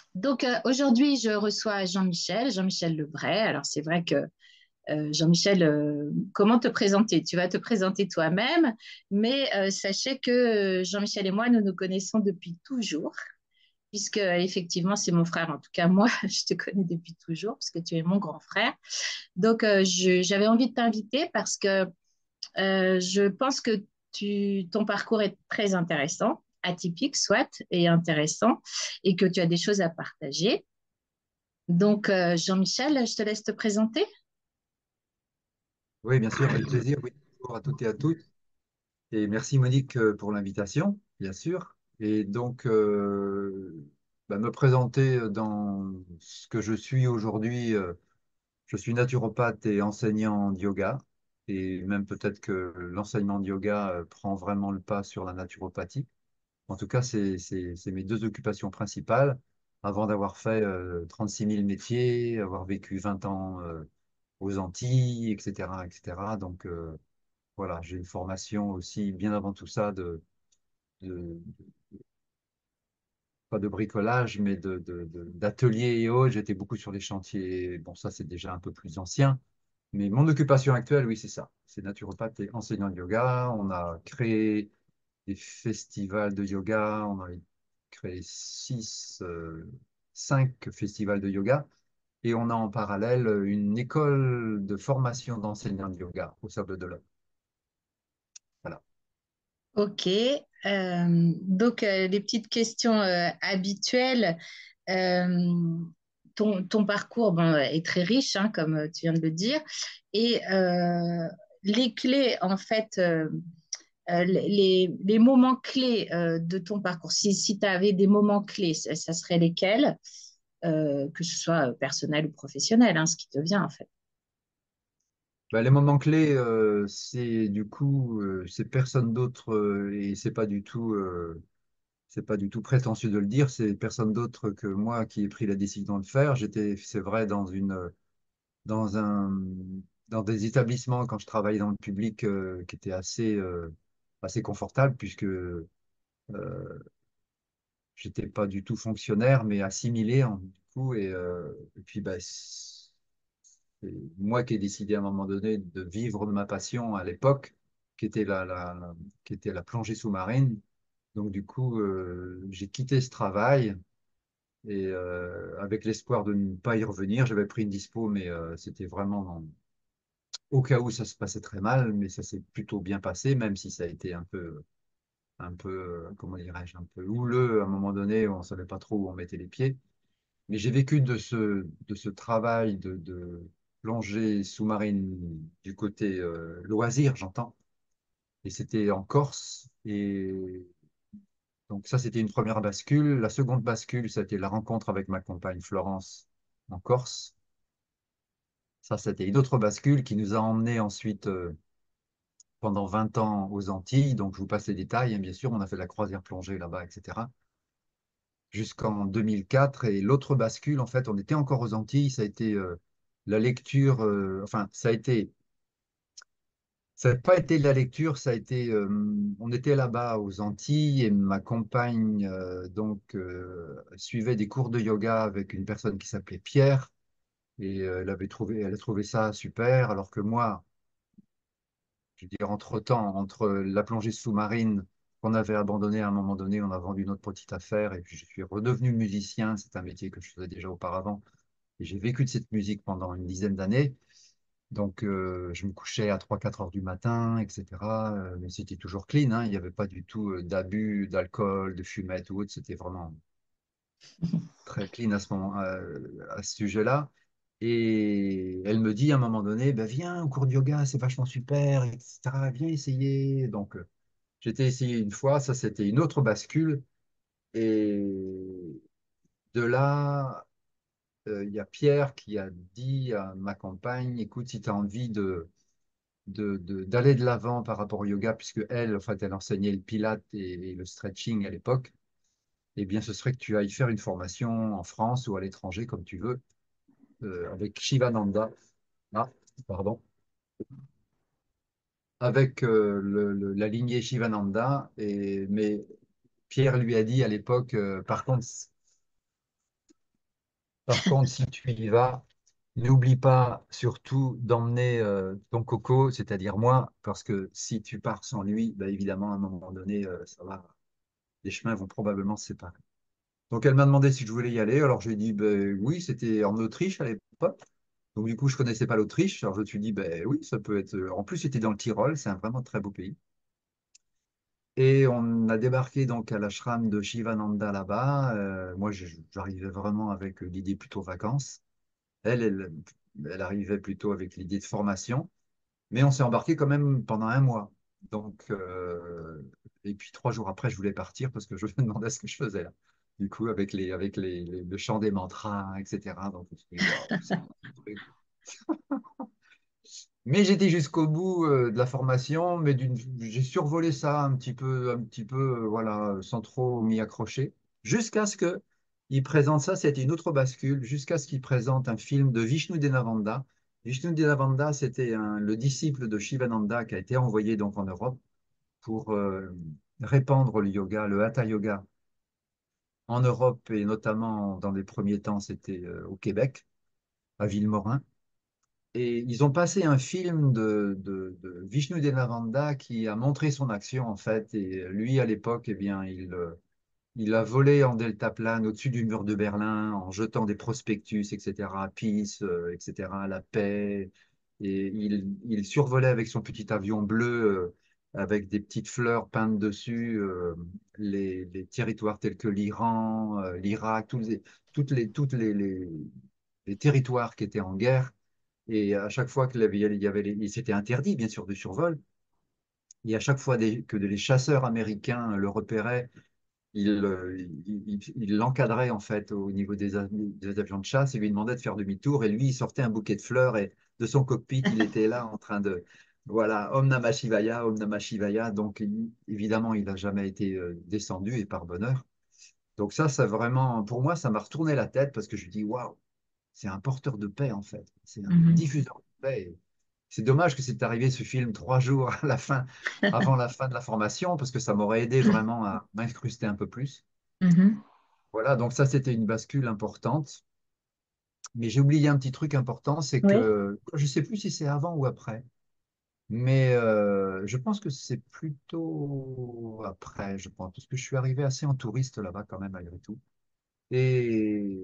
Donc aujourd'hui, je reçois Jean-Michel Lebray. Alors c'est vrai que Jean-Michel, comment te présenter? Tu vas te présenter toi-même, mais sachez que Jean-Michel et moi, nous nous connaissons depuis toujours, puisque effectivement, c'est mon frère. En tout cas, moi, je te connais depuis toujours, puisque tu es mon grand frère. Donc j'avais envie de t'inviter parce que je pense que ton parcours est très intéressant, atypique soit, et intéressant, et que tu as des choses à partager. Donc, Jean-Michel, je te laisse te présenter. Oui, bien sûr, avec plaisir. Oui, bonjour à toutes et à tous. Et merci Monique pour l'invitation, bien sûr. Et donc, me présenter dans ce que je suis aujourd'hui. Je suis naturopathe et enseignant de yoga. Et même peut-être que l'enseignement de yoga prend vraiment le pas sur la naturopathie. En tout cas, c'est mes deux occupations principales. Avant d'avoir fait 36 000 métiers, avoir vécu 20 ans aux Antilles, etc., etc. Donc, voilà, j'ai une formation aussi, bien avant tout ça, de- pas de bricolage, mais d'atelier et autres. J'étais beaucoup sur les chantiers. Bon, ça, c'est déjà un peu plus ancien. Mais mon occupation actuelle, oui, c'est ça. C'est naturopathe et enseignant de yoga. On a créé des festivals de yoga. On a créé cinq festivals de yoga. Et on a en parallèle une école de formation d'enseignants de yoga au Sable d'Olonne. Voilà. Ok. Donc, les petites questions habituelles. Euh, ton parcours bon, est très riche, hein, comme tu viens de le dire. Et les clés, en fait, les moments clés de ton parcours, si tu avais des moments clés, ça serait lesquels? Que ce soit personnel ou professionnel, hein, ce qui te vient, en fait. Bah, les moments clés, c'est du coup, c'est personne d'autre et c'est pas du tout prétentieux de le dire, c'est personne d'autre que moi qui ai pris la décision de le faire. J'étais, c'est vrai, dans un, dans des établissements quand je travaillais dans le public qui étaient assez confortables puisque j'étais pas du tout fonctionnaire mais assimilé du coup et puis bah, c'est moi qui ai décidé à un moment donné de vivre de ma passion à l'époque, qui était qui était la plongée sous-marine. Donc du coup, j'ai quitté ce travail et avec l'espoir de ne pas y revenir, j'avais pris une dispo, mais c'était vraiment au cas où ça se passait très mal, mais ça s'est plutôt bien passé, même si ça a été comment dirais-je, un peu houleux à un moment donné, où on savait pas trop où on mettait les pieds. Mais j'ai vécu de ce travail de plongée sous-marine du côté loisir, j'entends. Et c'était en Corse. Et donc ça, c'était une première bascule. La seconde bascule, c'était la rencontre avec ma compagne Florence en Corse. Ça, c'était une autre bascule qui nous a emmenés ensuite pendant 20 ans aux Antilles. Donc je vous passe les détails, hein, bien sûr. On a fait la croisière plongée là-bas, etc. Jusqu'en 2004. Et l'autre bascule, en fait, on était encore aux Antilles. Ça a été la lecture, enfin, ça n'a pas été de la lecture, ça a été, on était là-bas aux Antilles et ma compagne suivait des cours de yoga avec une personne qui s'appelait Pierre et elle a trouvé ça super, alors que moi, je veux dire, entre-temps, entre la plongée sous-marine qu'on avait abandonnée à un moment donné, on a vendu notre petite affaire et puis je suis redevenu musicien, c'est un métier que je faisais déjà auparavant et j'ai vécu de cette musique pendant une dizaine d'années. Donc, je me couchais à 3 4 heures du matin, etc. Mais c'était toujours clean, hein. Il n'y avait pas du tout d'abus, d'alcool, de fumette ou autre. C'était vraiment très clean à ce moment, à ce sujet-là. Et elle me dit à un moment donné, bah, viens au cours de yoga, c'est vachement super, etc. Viens essayer. Donc, j'étais essayé une fois, ça c'était une autre bascule. Et de là, il y a Pierre qui a dit à ma compagne, écoute, si tu as envie d'aller de l'avant par rapport au yoga, puisque elle, en fait, elle enseignait le pilate et le stretching à l'époque, eh bien, ce serait que tu ailles faire une formation en France ou à l'étranger, comme tu veux, avec Shivananda. Ah, pardon. Avec la lignée Shivananda. Mais Pierre lui a dit à l'époque, par contre, Par contre, si tu y vas, n'oublie pas surtout d'emmener ton coco, c'est-à-dire moi, parce que si tu pars sans lui, bah, évidemment, à un moment donné, ça va, les chemins vont probablement se séparer. Donc, elle m'a demandé si je voulais y aller. Alors, j'ai dit, ben, oui, c'était en Autriche à l'époque. Donc, du coup, je connaissais pas l'Autriche. Alors, je me suis dit, ben, oui, ça peut être. En plus, c'était dans le Tyrol. C'est un vraiment très beau pays. Et on a débarqué donc à l'ashram de Shivananda là-bas. Moi, j'arrivais vraiment avec l'idée plutôt vacances. Elle arrivait plutôt avec l'idée de formation. Mais on s'est embarqué quand même pendant un mois. Donc, et puis 3 jours après, je voulais partir parce que je me demandais ce que je faisais là. Du coup, le chant des mantras, etc. Donc, je me suis dit, waouh, c'est un truc. Mais j'étais jusqu'au bout de la formation, mais j'ai survolé ça un petit peu, voilà, sans trop m'y accrocher, jusqu'à ce que il présente ça. C'était une autre bascule, jusqu'à ce qu'il présente un film de Vishnu Devananda. Vishnu Devananda, c'était le disciple de Shivananda qui a été envoyé donc en Europe pour répandre le yoga, le Hatha Yoga en Europe et notamment dans les premiers temps, c'était au Québec, à Villemorin. Et ils ont passé un film de Vishnu Devananda qui a montré son action en fait. Et lui, à l'époque, eh bien, il a volé en deltaplane au-dessus du mur de Berlin en jetant des prospectus, etc. Peace, etc. La paix. Et il survolait avec son petit avion bleu avec des petites fleurs peintes dessus les territoires tels que l'Iran, l'Irak, les territoires qui étaient en guerre. Et à chaque fois c'était interdit, bien sûr, de survol. Et à chaque fois que les chasseurs américains le repéraient, ils l'encadraient en fait au niveau des avions de chasse et lui demandaient de faire demi-tour. Et lui, il sortait un bouquet de fleurs et de son cockpit, il était là en train de, voilà, Om Namah Shivaya, Om Namah Shivaya. Donc évidemment, il n'a jamais été descendu et par bonheur. Donc ça vraiment, pour moi, ça m'a retourné la tête parce que je me dis, waouh, c'est un porteur de paix en fait. C'est un Mhm. diffuseur de paix. C'est dommage que c'est arrivé ce film 3 jours à la fin, avant la fin de la formation, parce que ça m'aurait aidé vraiment à m'incruster un peu plus. Mhm. Voilà, donc ça c'était une bascule importante. Mais j'ai oublié un petit truc important, c'est Oui, que je ne sais plus si c'est avant ou après, mais je pense que c'est plutôt après, je pense, parce que je suis arrivé assez en touriste là-bas quand même malgré tout. Et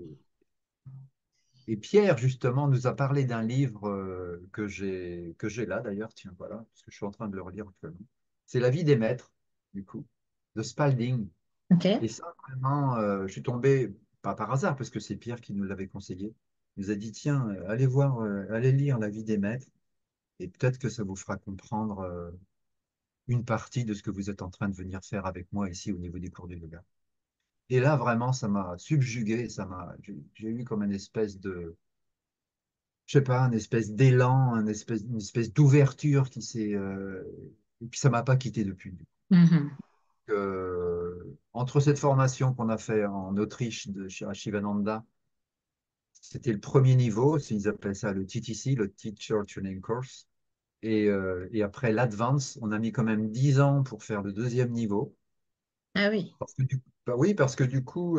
Et Pierre, justement, nous a parlé d'un livre que j'ai là d'ailleurs, tiens, voilà, parce que je suis en train de le relire actuellement. C'est La vie des maîtres, du coup, de Spalding. ok. Et ça, vraiment, je suis tombé, pas par hasard, parce que c'est Pierre qui nous l'avait conseillé. Il nous a dit, tiens, allez voir, allez lire La vie des maîtres, et peut-être que ça vous fera comprendre une partie de ce que vous êtes en train de venir faire avec moi ici au niveau des cours de yoga. Et là, vraiment, ça m'a subjugué, j'ai eu comme une espèce de je sais pas, une espèce d'élan, une espèce d'ouverture qui s'est. Et puis ça m'a pas quitté depuis. Mhm. Entre cette formation qu'on a fait en Autriche à Shivananda, c'était le premier niveau, ils appellent ça le TTC, le Teacher Training Course. Et après l'Advance, on a mis quand même 10 ans pour faire le deuxième niveau. Ah oui, Bah oui, parce que du coup,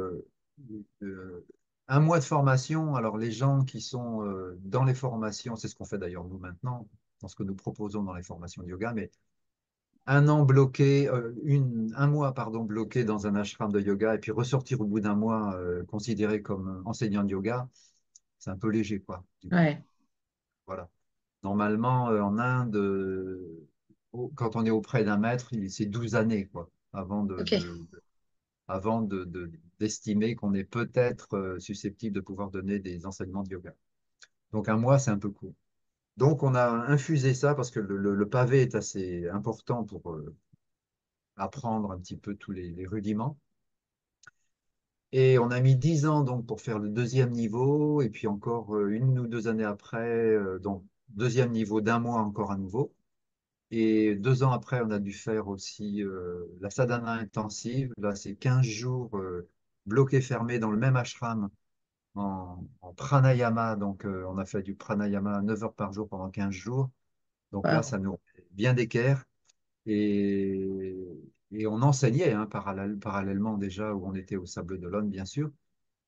euh, un mois de formation, alors les gens qui sont dans les formations, c'est ce qu'on fait d'ailleurs nous maintenant, dans ce que nous proposons dans les formations de yoga, mais un an bloqué, un mois, pardon, bloqué dans un ashram de yoga, et puis ressortir au bout d'un mois considéré comme enseignant de yoga, c'est un peu léger, quoi, du coup. ouais, Voilà. Normalement, en Inde, quand on est auprès d'un maître, c'est 12 années, quoi, ok. d'estimer qu'on est peut-être susceptible de pouvoir donner des enseignements de yoga. Donc un mois, c'est un peu court. Donc on a infusé ça parce que le pavé est assez important pour apprendre un petit peu tous les rudiments. Et on a mis 10 ans donc pour faire le deuxième niveau, et puis encore 1 ou 2 années après, donc deuxième niveau d'un mois encore à nouveau. Et 2 ans après, on a dû faire aussi la sadhana intensive. Là, c'est 15 jours bloqués, fermés dans le même ashram en pranayama. Donc, on a fait du pranayama 9 heures par jour pendant 15 jours. Donc là, Wow. ça nous met bien d'équerre. Et, et on enseignait parallèlement déjà où on était au Sable d'Olonne, bien sûr.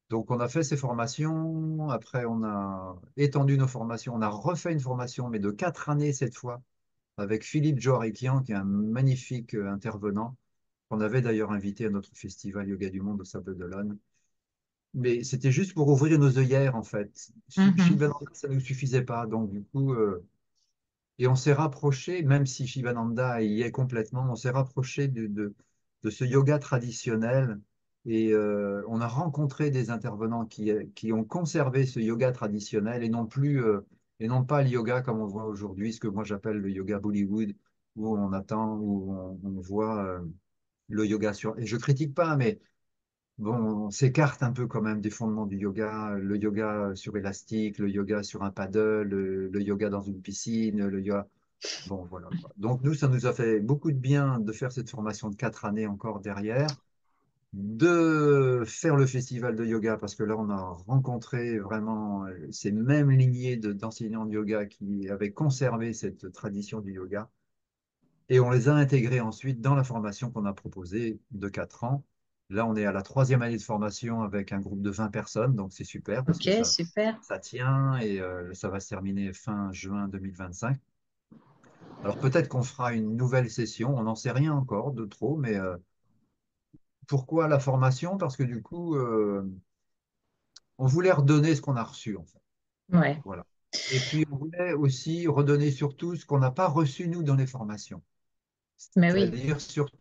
Donc, on a fait ces formations. Après, on a étendu nos formations. On a refait une formation, mais de 4 années cette fois, avec Philippe Joarikian, qui est un magnifique intervenant, qu'on avait d'ailleurs invité à notre festival Yoga du Monde au Sable d'Olonne. Mais c'était juste pour ouvrir nos œillères, en fait. Mhm. Shivananda, ça ne nous suffisait pas. Donc, du coup, et on s'est rapproché, même si Shivananda y est complètement, on s'est rapproché de ce yoga traditionnel et on a rencontré des intervenants qui ont conservé ce yoga traditionnel et non plus, et non pas le yoga comme on voit aujourd'hui, ce que moi j'appelle le yoga Bollywood, où on attend, où on voit le yoga sur. Et je critique pas, mais bon, on s'écarte un peu quand même des fondements du yoga, le yoga sur élastique, le yoga sur un paddle, le yoga dans une piscine, le yoga. Bon, voilà, quoi. Donc, nous, ça nous a fait beaucoup de bien de faire cette formation de 4 années encore derrière, de faire le festival de yoga, parce que là, on a rencontré vraiment ces mêmes lignées d'enseignants de yoga qui avaient conservé cette tradition du yoga. Et on les a intégrés ensuite dans la formation qu'on a proposée de 4 ans. Là, on est à la troisième année de formation avec un groupe de 20 personnes, donc c'est super parce Ok, que super. ça tient et ça va se terminer fin juin 2025. Alors peut-être qu'on fera une nouvelle session, on n'en sait rien encore de trop, mais pourquoi la formation? Parce que du coup, on voulait redonner ce qu'on a reçu, en fait. Ouais. Voilà. Et puis, on voulait aussi redonner surtout ce qu'on n'a pas reçu, nous, dans les formations. Mais oui, C'est-à-dire surtout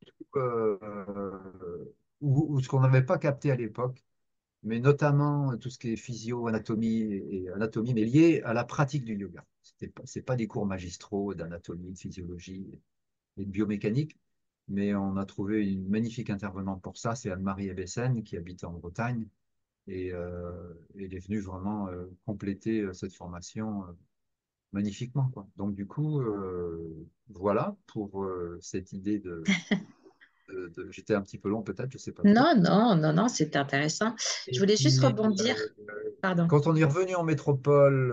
ou ce qu'on n'avait pas capté à l'époque, mais notamment tout ce qui est physio, anatomie et anatomie, mais lié à la pratique du yoga. C'est pas des cours magistraux d'anatomie, de physiologie et de biomécanique. Mais on a trouvé une magnifique intervenante pour ça, c'est Anne-Marie Ebessen, qui habite en Bretagne. Et elle est venue vraiment compléter cette formation magnifiquement, quoi. Donc, du coup, voilà pour cette idée J'étais un petit peu long, peut-être, je ne sais pas trop. non, non, non, non, c'est intéressant. Je Et voulais juste puis, rebondir. Pardon. quand on est revenu en métropole,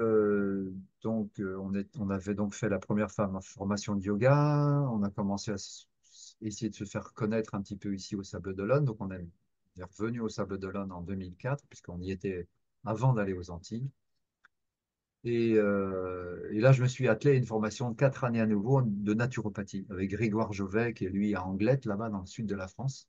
on avait donc fait la première formation de yoga. On a commencé à essayer de se faire connaître un petit peu ici au Sable d'Olonne. Donc, on est revenu au Sable d'Olonne en 2004, puisqu'on y était avant d'aller aux Antilles. Et là, je me suis attelé à une formation de 4 années à nouveau de naturopathie avec Grégoire Jovet, qui est lui à Anglette, là-bas dans le sud de la France.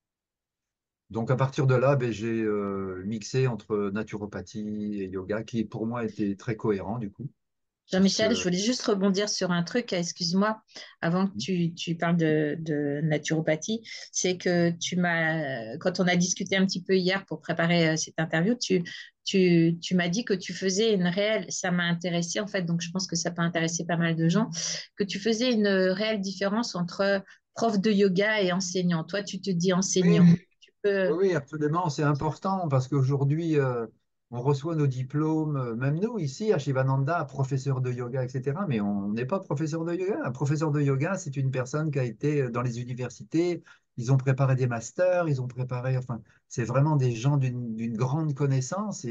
Donc à partir de là, ben, j'ai mixé entre naturopathie et yoga, qui pour moi était très cohérent du coup, puisque Jean-Michel, je voulais juste rebondir sur un truc, excuse-moi, avant que tu parles de naturopathie. C'est que quand on a discuté un petit peu hier pour préparer cette interview, tu m'as dit que tu faisais une réelle, ça m'a intéressé en fait, donc je pense que ça peut intéresser pas mal de gens, que tu faisais une réelle différence entre prof de yoga et enseignant. Toi, tu te dis enseignant. oui, Tu peux, oui, absolument, c'est important parce qu'aujourd'hui, on reçoit nos diplômes, même nous ici à Shivananda, professeur de yoga, etc. Mais on n'est pas professeur de yoga. Un professeur de yoga, c'est une personne qui a été dans les universités, ils ont préparé des masters, ils ont préparé, enfin, c'est vraiment des gens d'une grande connaissance.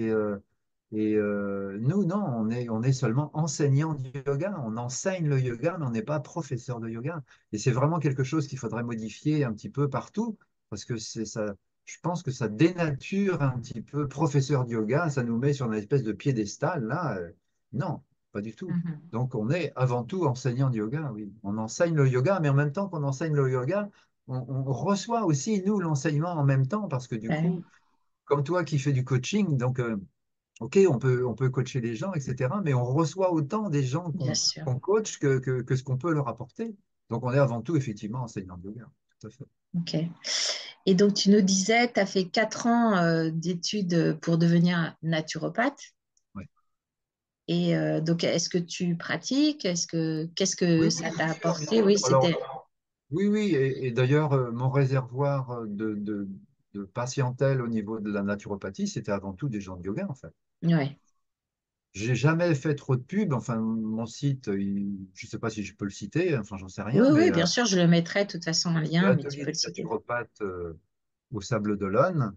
Et nous, non, on est seulement enseignant du yoga. On enseigne le yoga, mais on n'est pas professeur de yoga. Et c'est vraiment quelque chose qu'il faudrait modifier un petit peu partout parce que c'est ça. Je pense que ça dénature un petit peu professeur de yoga, ça nous met sur une espèce de piédestal, là. Non, pas du tout. Mhm. Donc, on est avant tout enseignant de yoga, oui. On enseigne le yoga, mais en même temps qu'on enseigne le yoga, on reçoit aussi, nous, l'enseignement en même temps, parce que du Ben coup, oui, comme toi qui fais du coaching, donc, OK, on peut coacher les gens, etc., mais on reçoit autant des gens bien qu'on sûr. qu'on coach que ce qu'on peut leur apporter. Donc, on est avant tout, effectivement, enseignant de yoga. Tout à fait. Ok. Et donc, tu nous disais, tu as fait 4 ans d'études pour devenir naturopathe. Ouais. Et donc, est-ce que tu pratiques? Qu'est-ce que Oui, ça oui, t'a bien sûr, bien apporté? sûr. Oui, Alors, c'était. oui, oui, et d'ailleurs, mon réservoir de patientèle au niveau de la naturopathie, c'était avant tout des gens de yoga, en fait. Ouais. J'ai jamais fait trop de pub. Enfin, mon site, je ne sais pas si je peux le citer, enfin, j'en sais Oui, rien, mais oui, bien sûr, je le mettrai de toute façon en c'est lien, mais tu l'atelier peux du le citer. naturopathe au Sable d'Olonne.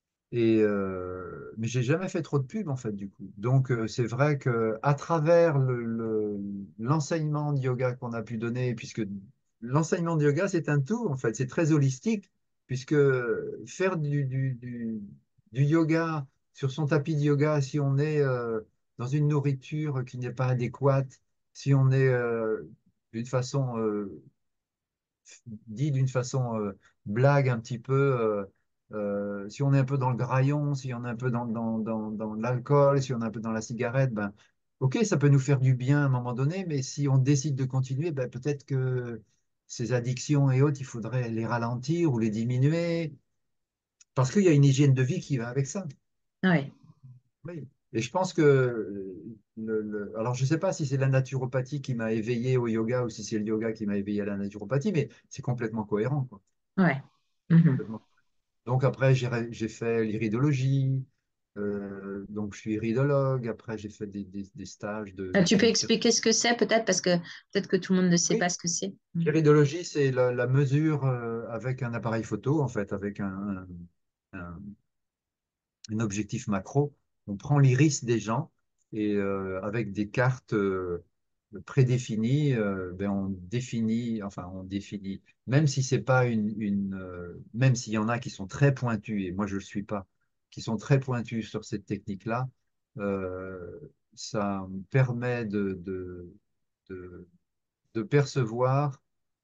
Mais j'ai jamais fait trop de pub, en fait, du coup. Donc, c'est vrai que à travers l'enseignement de yoga qu'on a pu donner, puisque l'enseignement de yoga, c'est un tout, en fait, c'est très holistique, puisque faire du yoga sur son tapis de yoga, si on est dans une nourriture qui n'est pas adéquate, si on est d'une façon dit d'une façon blague un petit peu, si on est un peu dans le graillon, si on est un peu dans l'alcool, si on est un peu dans la cigarette, ben, ok, ça peut nous faire du bien à un moment donné, mais si on décide de continuer, ben, peut-être que ces addictions et autres, il faudrait les ralentir ou les diminuer, parce qu'il y a une hygiène de vie qui va avec ça. Ouais, Oui. Et je pense que, alors je ne sais pas si c'est la naturopathie qui m'a éveillé au yoga ou si c'est le yoga qui m'a éveillé à la naturopathie, mais c'est complètement cohérent, quoi. ouais. Mhm. Complètement. Donc après, j'ai fait l'iridologie, donc je suis iridologue. Après, j'ai fait des stages Tu peux d'hypnose. expliquer ce que c'est peut-être parce que peut-être que tout le monde ne sait Oui, pas ce que c'est. Mhm. l'iridologie, c'est la mesure avec un appareil photo, en fait, avec un- un objectif macro. On prend l'iris des gens et avec des cartes prédéfinies, ben on définit, même si c'est pas même s'il y en a qui sont très pointus, et moi je ne le suis pas, qui sont très pointus sur cette technique-là, euh, ça me permet de, de percevoir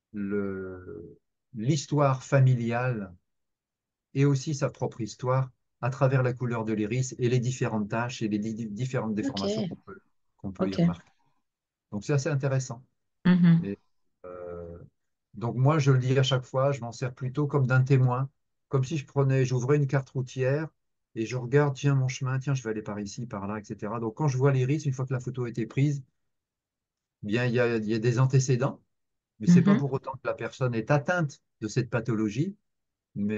l'histoire familiale et aussi sa propre histoire à travers la couleur de l'iris et les différentes taches et les différentes Ok, déformations qu'on peut y ok. remarquer. Donc c'est assez intéressant. Mhm. Et, euh, donc moi, je le dis à chaque fois, je m'en sers plutôt comme d'un témoin, comme si j'ouvrais une carte routière et je regarde, tiens, mon chemin, tiens, je vais aller par ici, par là, etc. Donc quand je vois l'iris, une fois que la photo a été prise, bien, il y a des antécédents, mais c'est pas Mhm. pour autant que la personne est atteinte de cette pathologie, mais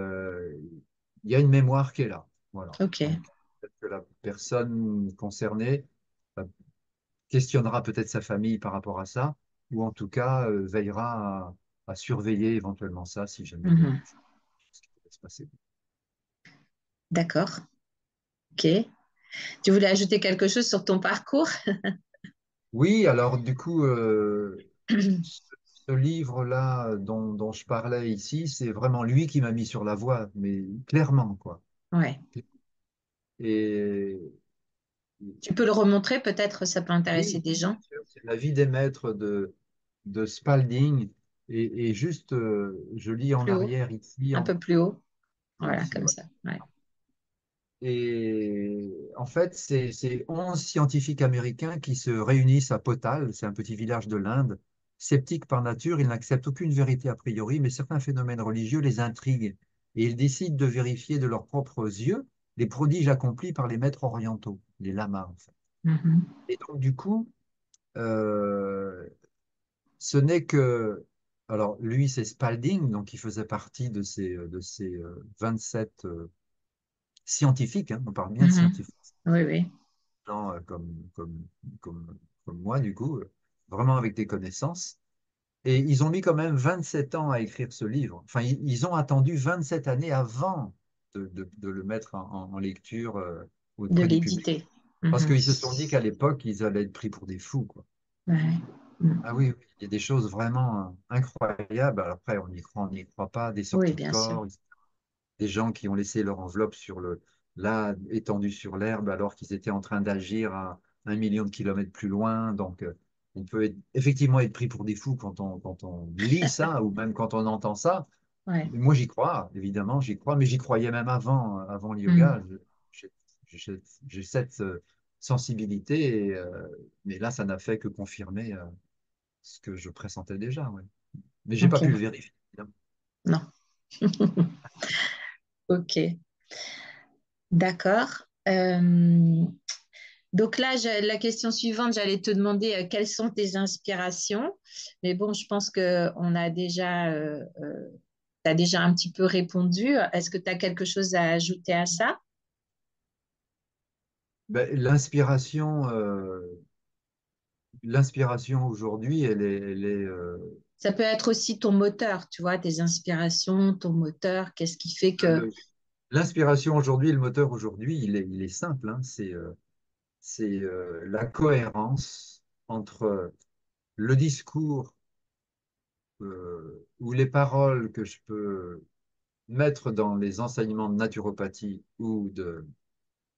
il y a une mémoire qui est là. Voilà. Ok. Donc, peut-être que la personne concernée euh, questionnera peut-être sa famille par rapport à ça, ou en tout cas veillera à surveiller éventuellement ça si jamais il y a Mhm. quelque chose qui pourrait se passer. D'accord. Ok. Tu voulais ajouter quelque chose sur ton parcours? Oui, alors du coup, ce, ce livre-là dont je parlais ici, c'est vraiment lui qui m'a mis sur la voie, mais clairement, quoi. Ouais. Et Tu peux le remontrer, peut-être ça peut intéresser oui, des bien gens. sûr, c'est La vie des maîtres de Spalding. Et juste, je lis en Plus haut, arrière ici, un peu plus haut. Voilà, ici, comme ouais. ça. Ouais. Et en fait, c'est 11 scientifiques américains qui se réunissent à Potal, c'est un petit village de l'Inde. Sceptiques par nature, ils n'acceptent aucune vérité a priori, mais certains phénomènes religieux les intriguent. Et ils décident de vérifier de leurs propres yeux les prodiges accomplis par les maîtres orientaux, les lamas, en fait. Mhm. Et donc, du coup, euh, ce n'est que... Alors, lui, c'est Spalding, donc il faisait partie de ces 27 scientifiques, hein, on parle bien de Mhm. scientifiques, Oui, oui. gens, comme moi, du coup, vraiment avec des connaissances. Et ils ont mis quand même 27 ans à écrire ce livre. Enfin, ils ont attendu 27 années avant de le mettre en lecture De auprès du public. l'éditer. Parce Mhm. qu'ils se sont dit qu'à l'époque, ils allaient être pris pour des fous, quoi. Ouais. Mhm. Ah oui, oui, il y a des choses vraiment incroyables. Alors après, on n'y croit pas, des Oui, sorties de bien sûr. corps, des gens qui ont laissé leur enveloppe là, étendue sur l'herbe, alors qu'ils étaient en train d'agir à 1 million de kilomètres plus loin. Donc, on peut effectivement être pris pour des fous quand on lit ça, ou même quand on entend ça. Ouais. Moi, j'y crois, évidemment, j'y crois, mais j'y croyais même avant le yoga. Mhm. J'ai j'ai cette sensibilité, mais là, ça n'a fait que confirmer ce que je pressentais déjà. Ouais. Mais j'ai pas pu le Ok. vérifier, évidemment. Non. Ok. D'accord. Donc là, la question suivante, j'allais te demander quelles sont tes inspirations. Mais bon, je pense que t'as déjà un petit peu répondu. Est-ce que tu as quelque chose à ajouter à ça? Ben, l'inspiration aujourd'hui, elle est Ça peut être aussi ton moteur, tu vois, tes inspirations, ton moteur, qu'est-ce qui fait que... le- l'inspiration aujourd'hui, le moteur aujourd'hui, il est simple, hein, c'est la cohérence entre le discours ou les paroles que je peux mettre dans les enseignements de naturopathie ou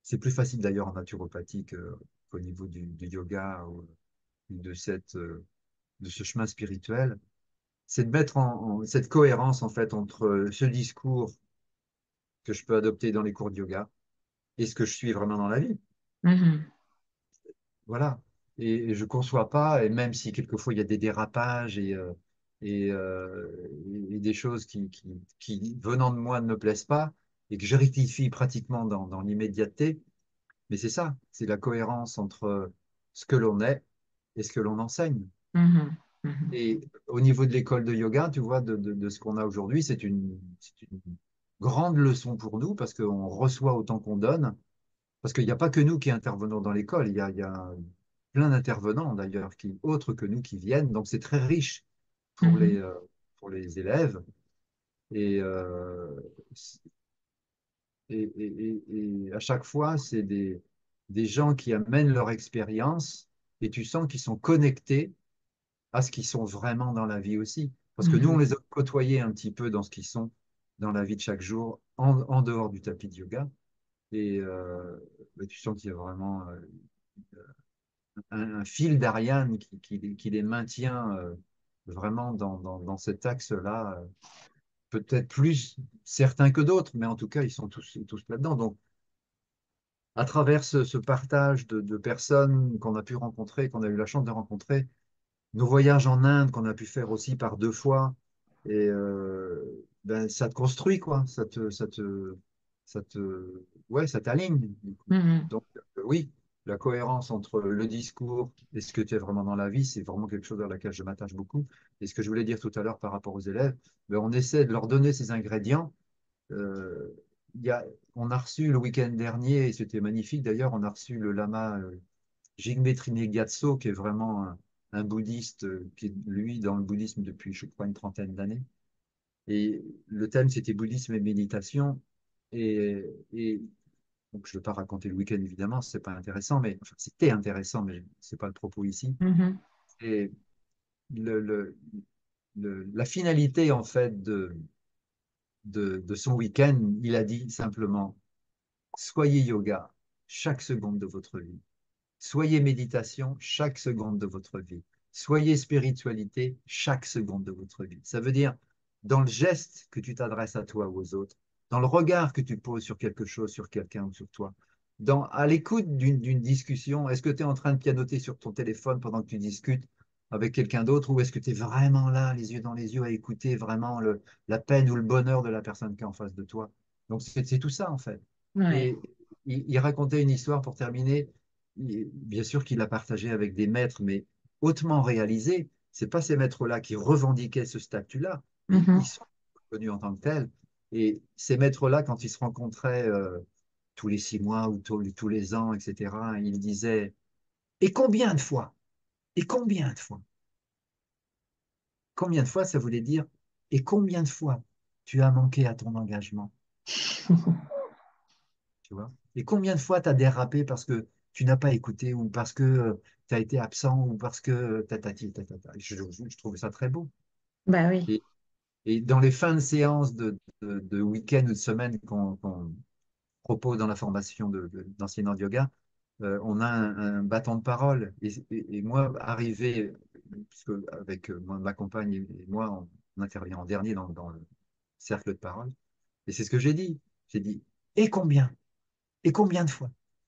C'est plus facile d'ailleurs en naturopathie qu'au niveau du yoga ou de de ce chemin spirituel. C'est de mettre cette cohérence en fait entre ce discours que je peux adopter dans les cours de yoga et ce que je suis vraiment dans la vie. Mhm. Voilà. Et je ne conçois pas, et même si quelquefois il y a des dérapages et, euh, et des choses qui, venant de moi, ne me plaisent pas, et que je rectifie pratiquement dans l'immédiateté, mais c'est ça, c'est la cohérence entre ce que l'on est et ce que l'on enseigne. Mhm. Mhm. Et au niveau de l'école de yoga, tu vois, de ce qu'on a aujourd'hui, c'est une grande leçon pour nous parce qu'on reçoit autant qu'on donne. Parce qu'il n'y a pas que nous qui intervenons dans l'école, il y a plein d'intervenants d'ailleurs, autres que nous qui viennent. Donc c'est très riche Mhm. pour les élèves. Et, euh, et à chaque fois, c'est des gens qui amènent leur expérience et tu sens qu'ils sont connectés à ce qu'ils sont vraiment dans la vie aussi. Parce que nous, on Mhm. les a côtoyés un petit peu dans ce qu'ils sont dans la vie de chaque jour, en dehors du tapis de yoga. Et bah, tu sens qu'il y a vraiment un fil d'Ariane qui les maintient vraiment dans cet axe-là, peut-être plus certains que d'autres, mais en tout cas, ils sont tous là-dedans. Donc, à travers ce partage de personnes qu'on a pu rencontrer, qu'on a eu la chance de rencontrer, nos voyages en Inde qu'on a pu faire aussi par deux fois, et ben, ça te construit, quoi. Ouais, ça t'aligne. Mhm. Donc, oui, la cohérence entre le discours et ce que tu es vraiment dans la vie, c'est vraiment quelque chose à laquelle je m'attache beaucoup. Et ce que je voulais dire tout à l'heure par rapport aux élèves, ben, on essaie de leur donner ces ingrédients. Euh, il y a, on a reçu le week-end dernier, et c'était magnifique d'ailleurs, on a reçu le lama Jigme Trine Gyatso, qui est vraiment un bouddhiste qui est, lui, dans le bouddhisme depuis, je crois, une trentaine d'années. Et le thème, c'était bouddhisme et méditation. Et donc, je ne vais pas raconter le week-end, évidemment, c'est pas intéressant, mais enfin, c'était intéressant, mais c'est pas le propos ici. Mhm. Et le, le- la finalité, en fait, de son week-end, il a dit simplement, soyez yoga chaque seconde de votre vie. Soyez méditation chaque seconde de votre vie. Soyez spiritualité chaque seconde de votre vie. Ça veut dire, dans le geste que tu t'adresses à toi ou aux autres, dans le regard que tu poses sur quelque chose, sur quelqu'un ou sur toi, à l'écoute d'une discussion, est-ce que tu es en train de pianoter sur ton téléphone pendant que tu discutes avec quelqu'un d'autre ou est-ce que tu es vraiment là, les yeux dans les yeux, à écouter vraiment la peine ou le bonheur de la personne qui est en face de toi? Donc c'est tout ça en fait. Ouais. Et il racontait une histoire pour terminer bien sûr qu'il l'a partagé avec des maîtres, mais hautement réalisés. C'est pas ces maîtres-là qui revendiquaient ce statut-là. Ils Mhm. sont connus en tant que tels. Et ces maîtres-là, quand ils se rencontraient tous les 6 mois ou tous les ans, etc., ils disaient, et combien de fois? Et combien de fois? Combien de fois, ça voulait dire, et combien de fois tu as manqué à ton engagement? Tu vois? Et combien de fois tu as dérapé parce que tu n'as pas écouté ou parce que tu as été absent ou parce que tatati, tatata. Je trouve ça très beau. Bah oui. Et, et dans les fins de séance de week-end ou de semaine qu'on propose dans la formation d'enseignants de yoga, on a un bâton de parole. Et moi, arrivé, puisque avec ma compagne et moi, on intervient en dernier dans le cercle de parole, et c'est ce que j'ai dit. J'ai dit, et combien? Et combien de fois?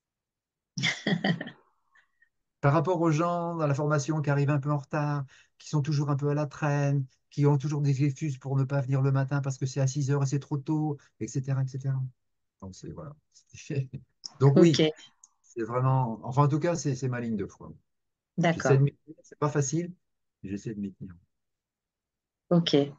Par rapport aux gens dans la formation qui arrivent un peu en retard, qui sont toujours un peu à la traîne, qui ont toujours des excuses pour ne pas venir le matin parce que c'est à 6 heures et c'est trop tôt, etc., etc. Donc, voilà. Donc, Ok, oui, c'est vraiment. Enfin, en tout cas, c'est ma ligne de foi. J'essaie d'accord. de m'y tenir. C'est pas facile, mais j'essaie de m'y tenir. Ok.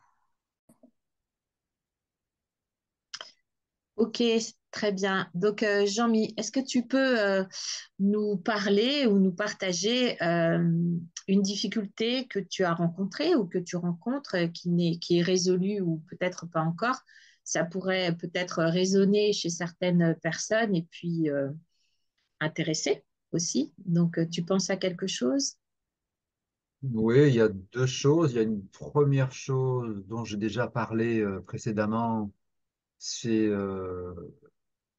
Ok, très bien. Donc, Jean-Mi, est-ce que tu peux nous parler ou nous partager une difficulté que tu as rencontrée ou que tu rencontres qui est résolue ou peut-être pas encore? Ça pourrait peut-être résonner chez certaines personnes et puis intéresser aussi. Donc, tu penses à quelque chose? Oui, il y a deux choses. Il y a une première chose dont j'ai déjà parlé précédemment, c'est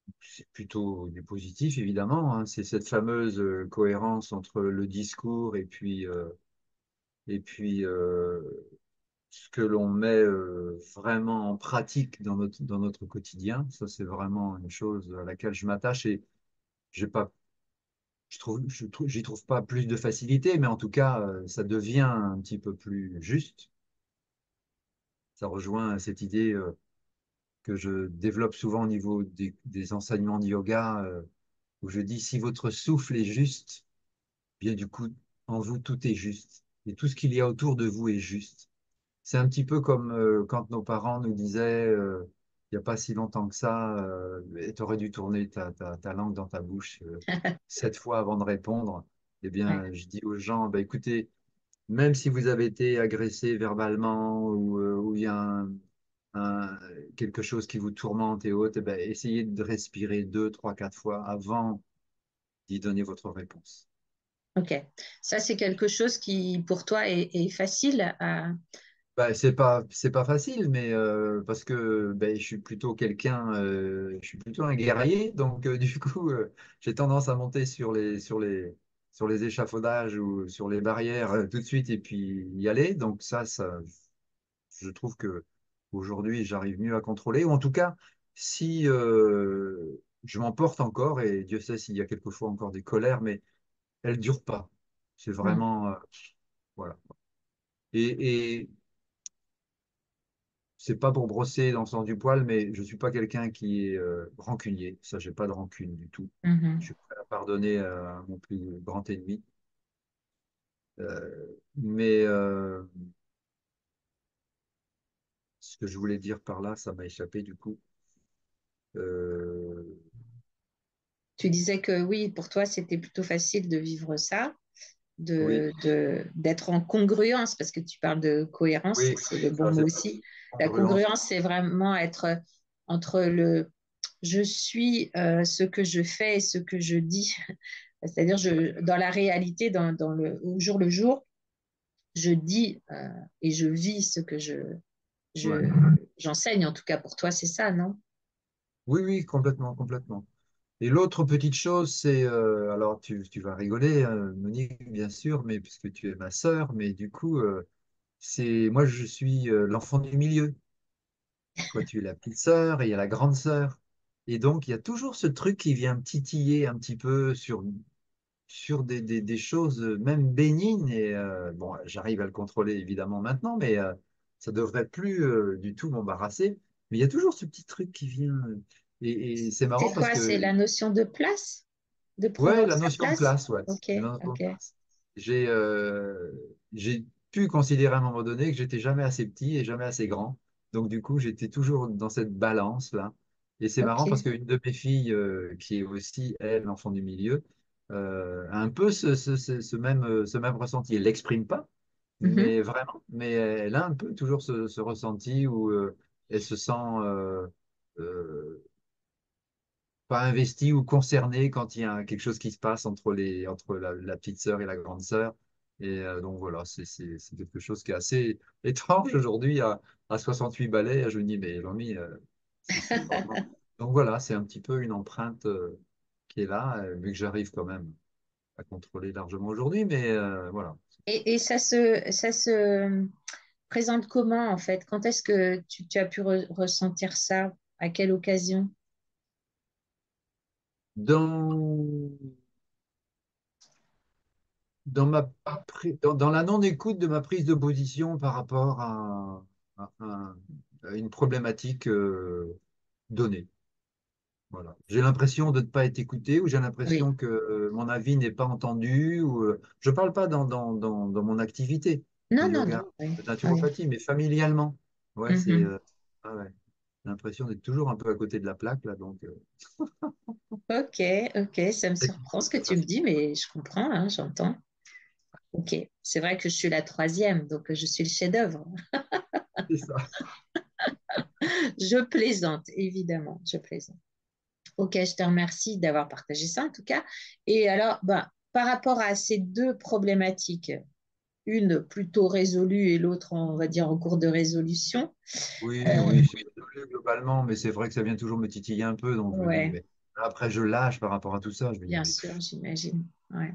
c'est plutôt du positif, évidemment, hein. C'est cette fameuse cohérence entre le discours et puis ce que l'on met vraiment en pratique dans notre quotidien. Ça, c'est vraiment une chose à laquelle je m'attache et j'ai pas, j'y trouve pas plus de facilité, mais en tout cas, ça devient un petit peu plus juste. Ça rejoint cette idée que je développe souvent au niveau des enseignements de yoga, où je dis si votre souffle est juste, bien du coup, en vous, tout est juste. Et tout ce qu'il y a autour de vous est juste. C'est un petit peu comme quand nos parents nous disaient, il n'y a pas si longtemps que ça, tu aurais dû tourner ta langue dans ta bouche 7 fois avant de répondre. Eh Ouais. bien, je dis aux gens, bah, écoutez, même si vous avez été agressé verbalement ou il y a un- quelque chose qui vous tourmente et autres, eh ben, essayez de respirer 2, 3, 4 fois avant d'y donner votre réponse. Ok. Ça, c'est quelque chose qui, pour toi, est facile à... Bah, c'est pas facile, mais parce que ben, je suis plutôt je suis plutôt un guerrier, donc du coup, j'ai tendance à monter sur les échafaudages ou sur les barrières tout de suite et puis y aller. Donc ça, je trouve que aujourd'hui, j'arrive mieux à contrôler, ou en tout cas, si je m'emporte encore, et Dieu sait s'il y a quelquefois encore des colères, mais elles durent pas. C'est Mm, vraiment, voilà. Et c'est pas pour brosser dans le sens du poil, mais je suis pas quelqu'un qui est rancunier. Ça, j'ai pas de rancune du tout. Je mhm. suis prêt à pardonner à mon plus grand ennemi. Mais ce que je voulais dire par là, ça m'a échappé du coup. Euh, Tu disais que oui, pour toi, c'était plutôt facile de vivre ça, oui, d'être en congruence, parce que tu parles de cohérence, oui, c'est le bon ça, mot c'est aussi. La congruence. congruence, c'est vraiment être entre le je suis ce que je fais et ce que je dis. C'est-à-dire, dans la réalité, au jour le jour, je dis et je vis ce que Ouais. j'enseigne. En tout cas, pour toi, c'est ça, non? Oui, oui, complètement, complètement. Et l'autre petite chose, c'est, alors tu vas rigoler, Monique, bien sûr, mais puisque tu es ma sœur, mais du coup, c'est, moi, je suis l'enfant du milieu. Toi, tu es la petite sœur et il y a la grande sœur. Et donc, il y a toujours ce truc qui vient me titiller un petit peu sur des choses même bénignes. Et bon, j'arrive à le contrôler évidemment maintenant, mais ça devrait plus du tout m'embarrasser. Mais il y a toujours ce petit truc qui vient. Et c'est C'est marrant parce quoi? C'est que la notion de place, de ouais, prendre la sa notion de place? place, ouais. Ok, La notion de ok. place. J'ai pu considérer à un moment donné que j'étais jamais assez petit et jamais assez grand. Donc du coup, j'étais toujours dans cette balance-là. Et c'est marrant parce Ok. qu'une de mes filles, qui est aussi, elle, l'enfant du milieu, a un peu ce même ressenti. Elle l'exprime pas, Mhm. mais vraiment. Mais elle a un peu toujours ce ressenti où elle se sent euh, pas investi ou concerné quand il y a quelque chose qui se passe entre la petite sœur et la grande sœur. Et donc voilà, c'est quelque chose qui est assez étrange aujourd'hui à 68 balais. Je me dis, mais Lomi, c'est vraiment. Donc voilà, c'est un petit peu une empreinte qui est là, vu que j'arrive quand même à contrôler largement aujourd'hui. Mais voilà. Et ça se présente comment, en fait? Quand est-ce que tu as pu ressentir ça? À quelle occasion? Dans, dans la non-écoute de ma prise de position par rapport à une problématique donnée. Voilà. J'ai l'impression de ne pas être écouté ou j'ai Oui. l'impression que mon avis n'est pas entendu. Je ne parle pas dans mon activité de Non, non, non. yoga, Oui. de Oui. naturopathie, mais familialement. Ouais, Mhm. ah ouais. J'ai l'impression d'être toujours un peu à côté de la plaque, là, donc Ok, ok, ça me surprend ce c'est que pas tu me facile. dis, mais je comprends, hein, j'entends. Ok, c'est vrai que je suis la troisième, donc je suis le chef-d'œuvre. C'est ça. Je plaisante, évidemment, je plaisante. Ok, je te remercie d'avoir partagé ça en tout cas. Et alors, ben, par rapport à ces deux problématiques, une plutôt résolue et l'autre, on va dire, en cours de résolution, Oui, euh, oui, c'est résolu globalement, mais c'est vrai que ça vient toujours me titiller un peu, donc je me dis, ouais. mais Après, je lâche par rapport à tout ça, je vais y Bien aller. sûr, j'imagine. Ouais.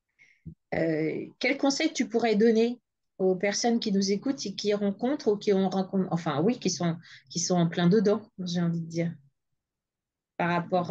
Quel conseil tu pourrais donner aux personnes qui nous écoutent et qui rencontrent ou qui ont rencontré, enfin oui, qui sont en plein dedans, j'ai envie de dire, par rapport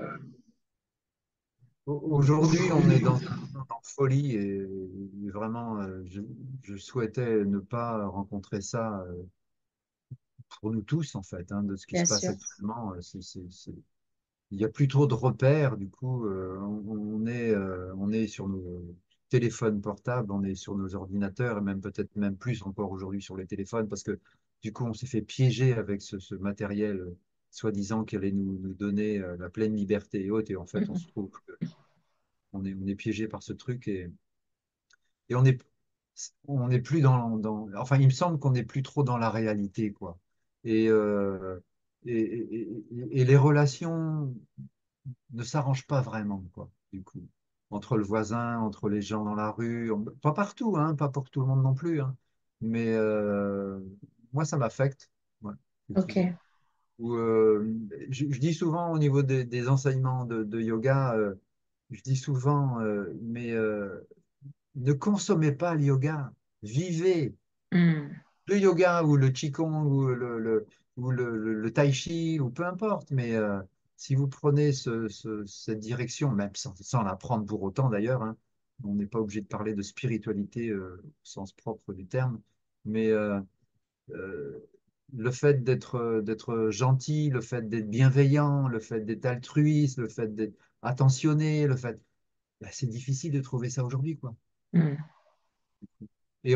Aujourd'hui, on est dans un monde en folie et vraiment, je souhaitais ne pas rencontrer ça pour nous tous, en fait, hein, de ce qui bien se passe sûr. actuellement. Il n'y a plus trop de repères, du coup, on est sur nos téléphones portables, on est sur nos ordinateurs et même peut-être même plus encore aujourd'hui sur les téléphones parce que du coup, on s'est fait piéger avec ce matériel soi-disant qui allait nous donner la pleine liberté et autres. Et en fait, on se trouve on est piégé par ce truc et on n'est plus enfin, il me semble qu'on n'est plus trop dans la réalité, quoi. Et, euh, et les relations ne s'arrange pas vraiment, quoi, du coup. Entre le voisin, entre les gens dans la rue, pas partout, hein, pas pour tout le monde non plus, hein, mais moi, ça m'affecte. Ouais, effectivement. Ok. Ou, je dis souvent au niveau des enseignements de yoga, je dis souvent, mais ne consommez pas le yoga, vivez Hmm. le yoga ou le qigong ou le tai chi ou peu importe, mais si vous prenez cette direction, même sans la prendre pour autant d'ailleurs, hein, on n'est pas obligé de parler de spiritualité au sens propre du terme, mais euh, le fait d'être gentil, le fait d'être bienveillant, le fait d'être altruiste, le fait d'être attentionné, ben, c'est difficile de trouver ça aujourd'hui, quoi. Hmm. Et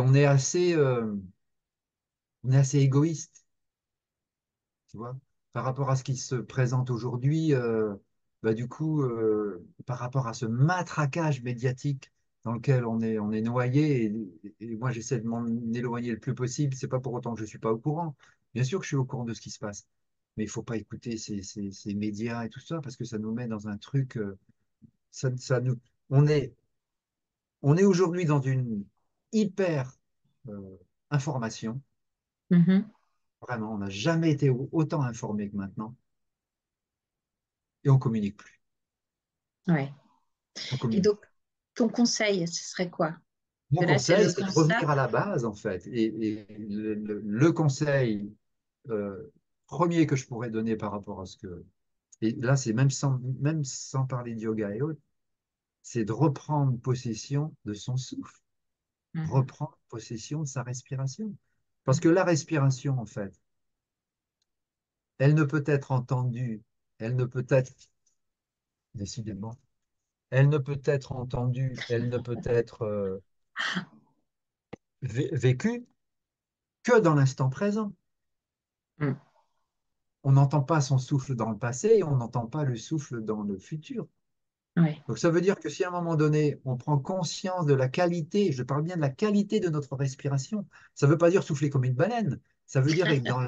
on est assez égoïste. Tu vois, par rapport à ce qui se présente aujourd'hui, bah, du coup, par rapport à ce matraquage médiatique dans lequel on est noyé, et moi j'essaie de m'en éloigner le plus possible, c'est pas pour autant que je suis pas au courant. Bien sûr que je suis au courant de ce qui se passe, mais il faut pas écouter ces médias et tout ça, parce que ça nous met dans un truc, ça nous, on est, on est aujourd'hui dans une hyper information, Mhm. vraiment, on n'a jamais été autant informé que maintenant, et on communique plus. Ouais. On Et communique. donc, ton conseil, ce serait quoi? Mon Que là, c'est conseil, le c'est de constat. revenir à la base, en fait. Et le conseil premier que je pourrais donner par rapport à ce que... Et là, c'est même sans parler de yoga et autres, c'est de reprendre possession de son souffle, Mhm. reprendre possession de sa respiration. Parce que la respiration, en fait, elle ne peut être entendue, elle ne peut être, décidément, elle ne peut être entendue, elle ne peut être vécue que dans l'instant présent. Hmm. On n'entend pas son souffle dans le passé et on n'entend pas le souffle dans le futur. Ouais. Donc ça veut dire que si à un moment donné, on prend conscience de la qualité, je parle bien de la qualité de notre respiration, ça ne veut pas dire souffler comme une baleine, ça veut dire être dans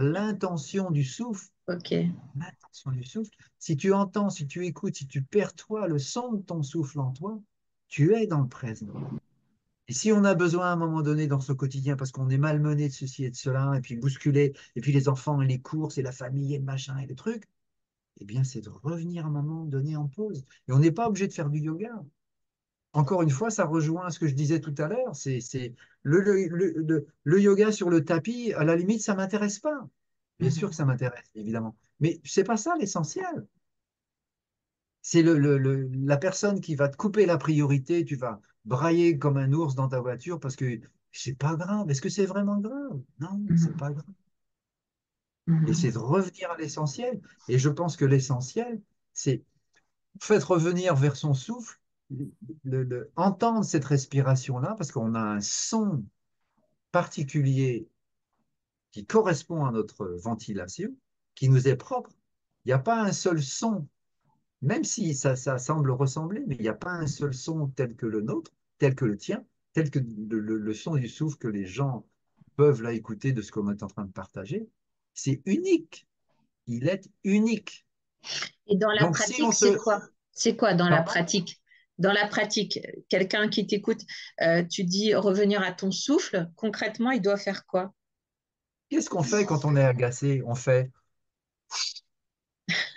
Ok. l'intention du souffle, si tu entends, si tu écoutes, si tu perçois le son de ton souffle en toi, tu es dans le présent. Et si on a besoin à un moment donné dans ce quotidien, parce qu'on est malmené de ceci et de cela, et puis bousculé, et puis les enfants et les courses et la famille et le machin et les trucs, eh bien, c'est de revenir à un moment donné en pause. Et on n'est pas obligé de faire du yoga. Encore une fois, ça rejoint ce que je disais tout à l'heure. C'est le yoga sur le tapis, à la limite, ça ne m'intéresse pas. Bien sûr que Mhm. ça m'intéresse, évidemment. Mais c'est pas ça l'essentiel. C'est la personne qui va te couper la priorité, tu vas brailler comme un ours dans ta voiture parce que c'est pas grave. Est-ce que c'est vraiment grave? Non, c'est Mhm. pas grave. Et c'est Mhm. de revenir à l'essentiel. Et je pense que l'essentiel, c'est fait revenir vers son souffle, entendre cette respiration-là, parce qu'on a un son particulier qui correspond à notre ventilation, qui nous est propre. Il n'y a pas un seul son, même si ça semble ressembler, mais il n'y a pas un seul son tel que le nôtre, tel que le tien, tel que le son du souffle que les gens peuvent là écouter de ce qu'on est en train de partager. C'est unique. Il est unique. Et dans la Donc si pratique, on c'est se... quoi? C'est quoi dans la Pardon. pratique? Dans la pratique, quelqu'un qui t'écoute, tu dis revenir à ton souffle, concrètement, il doit faire quoi? Qu'est-ce qu'on fait quand on est agacé? On fait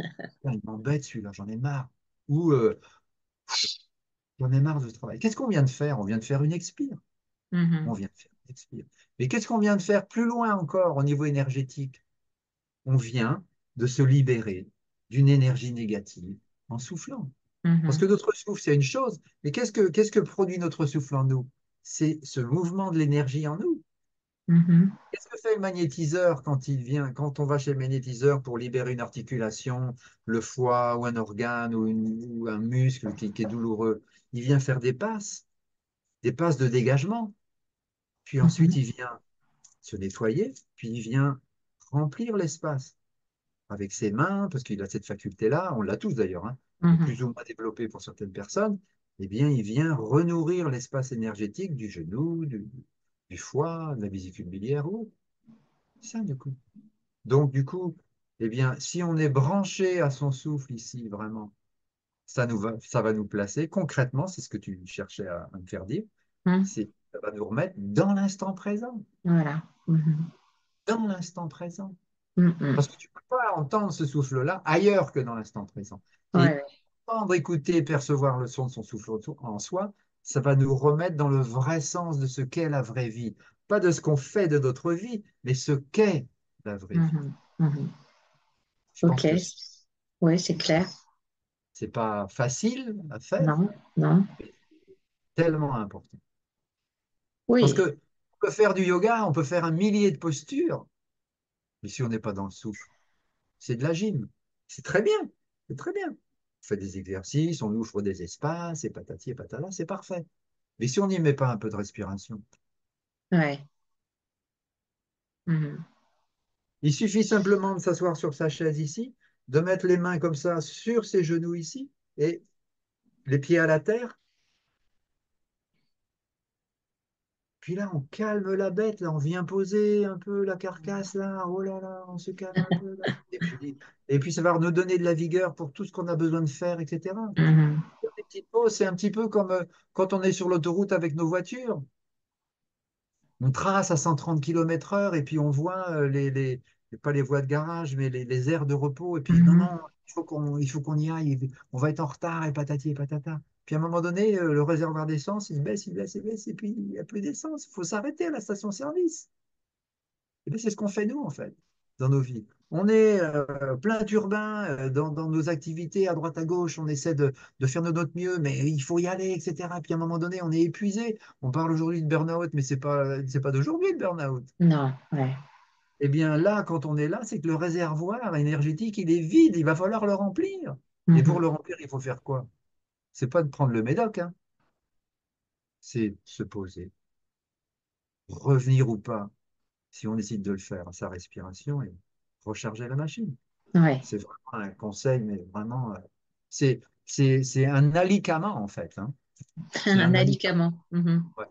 putain, il m'embête celui-là, j'en ai marre. Ou j'en ai marre de ce travail. Qu'est-ce qu'on vient de faire? On vient de faire une expire. On Mhm. vient de faire une expire. Mais qu'est-ce qu'on vient de faire plus loin encore au niveau énergétique? On vient de se libérer d'une énergie négative en soufflant. Parce que Mhm. notre souffle, c'est une chose, mais qu'est-ce que produit notre souffle en nous? C'est ce mouvement de l'énergie en nous. Mhm. Qu'est-ce que fait le magnétiseur quand il vient, quand on va chez le magnétiseur pour libérer une articulation, le foie ou un organe ou un muscle qui est douloureux? Il vient faire des passes de dégagement. Puis ensuite, Mhm. il vient se nettoyer, puis il vient remplir l'espace avec ses mains, parce qu'il a cette faculté-là, on l'a tous d'ailleurs, hein, mais Mhm. plus ou moins développée pour certaines personnes, eh bien, il vient renourrir l'espace énergétique du genou, du foie, de la vésicule biliaire ou autre. C'est ça, du coup. Donc, du coup, eh bien, si on est branché à son souffle ici, vraiment, ça va nous placer concrètement, c'est ce que tu cherchais à me faire dire, Mhm. c'est ça va nous remettre dans l'instant présent, Voilà. Mhm. dans l'instant présent. Mhm. Parce que tu ne peux pas entendre ce souffle-là ailleurs que dans l'instant présent. Et Ouais. entendre, écouter, percevoir le son de son souffle en soi, ça va nous remettre dans le vrai sens de ce qu'est la vraie vie. Pas de ce qu'on fait de notre vie, mais ce qu'est la vraie vie. Mhm. Mhm. Je Ok. pense que Oui, c'est clair. c'est pas facile à faire, Non, non. mais tellement important. Parce Oui. que on peut faire du yoga, on peut faire un millier de postures, mais si on n'est pas dans le souffle, c'est de la gym. C'est très bien, c'est très bien. On fait des exercices, on ouvre des espaces, et patati et patala, c'est parfait. Mais si on n'y met pas un peu de respiration, Ouais. Mhm. il suffit simplement de s'asseoir sur sa chaise ici, de mettre les mains comme ça sur ses genoux ici, et les pieds à la terre. Puis là, on calme la bête, là, on vient poser un peu la carcasse, là, oh là là, on se calme un peu, là. Et puis ça va nous donner de la vigueur pour tout ce qu'on a besoin de faire, etc. Mhm. Des petites pauses, c'est un petit peu comme quand on est sur l'autoroute avec nos voitures. On trace à 130 km/h et puis on voit pas les voies de garage, mais les aires de repos. Et puis non, Mhm. non, il faut qu'on y aille. On va être en retard et patati et patata. Puis à un moment donné, le réservoir d'essence, il baisse, il baisse, il baisse. Et puis il n'y a plus d'essence. Il faut s'arrêter à la station-service. Et bien, c'est ce qu'on fait nous, en fait, dans nos vies. On est plein urbain dans nos activités à droite à gauche. On essaie de faire de notre mieux, mais il faut y aller, etc. Puis à un moment donné, on est épuisé. On parle aujourd'hui de burn-out, mais c'est pas d'aujourd'hui le burn-out. Non, ouais. Eh bien là, quand on est là, c'est que le réservoir énergétique, il est vide. Il va falloir le remplir. Et pour Mhm. le remplir, il faut faire quoi? C'est pas de prendre le médoc, hein. C'est se poser, revenir ou pas, si on décide de le faire, à sa respiration et recharger la machine. Ouais. C'est vraiment un conseil, mais vraiment, c'est un alicament, en fait, hein. C'est Un un alicament. alicament. Mhm. Ouais.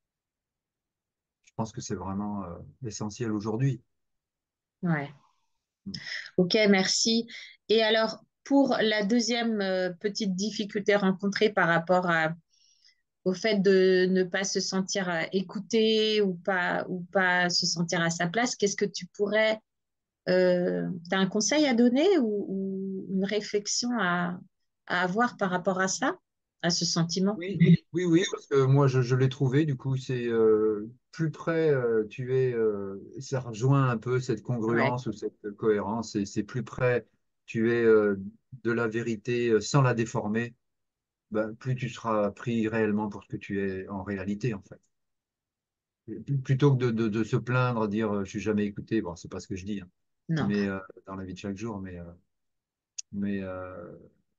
Je pense que c'est vraiment essentiel aujourd'hui. Ouais. Ok, merci. Et alors, pour la deuxième petite difficulté rencontrée par rapport au fait de ne pas se sentir écouté ou pas se sentir à sa place, qu'est-ce que tu pourrais, t'as un conseil à donner ou une réflexion à avoir par rapport à ça, à ce sentiment? Oui, oui, oui, parce que moi, je l'ai trouvé, du coup, c'est plus près, tu es, ça rejoint un peu cette Ouais. congruence ou cette cohérence, et c'est plus près, tu es de la vérité sans la déformer, ben, plus tu seras pris réellement pour ce que tu es en réalité, en fait. Plutôt que de se plaindre, dire je suis jamais écouté, bon, c'est pas ce que je dis, hein, Non. mais dans la vie de chaque jour, mais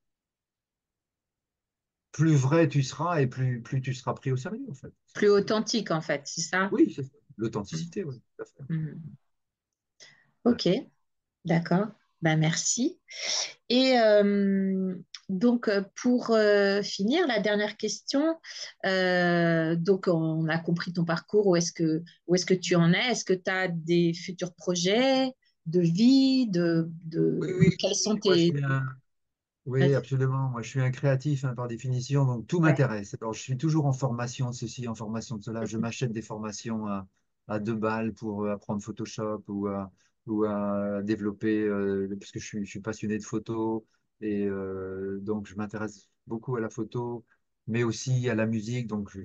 plus vrai tu seras et plus tu seras pris au sérieux, en fait. Plus authentique, en fait, c'est ça? Oui, c'est ça. L'authenticité, oui, tout à fait. Mhm. Tout à Ok, fait. d'accord. Ben, merci. Et donc, pour finir, la dernière question, donc on a compris ton parcours, où est-ce que tu en es? Est-ce que tu as des futurs projets de vie, Oui, oui, quels sont oui, moi je tes... suis un, oui, Vas-y. absolument. Moi, je suis un créatif hein, par définition, donc tout Ouais. m'intéresse. Alors, je suis toujours en formation de ceci, en formation de cela. Je m'achète des formations à 2 balles pour apprendre Photoshop ou à développer, parce que je suis passionné de photo. Et donc, je m'intéresse beaucoup à la photo, mais aussi à la musique. Donc,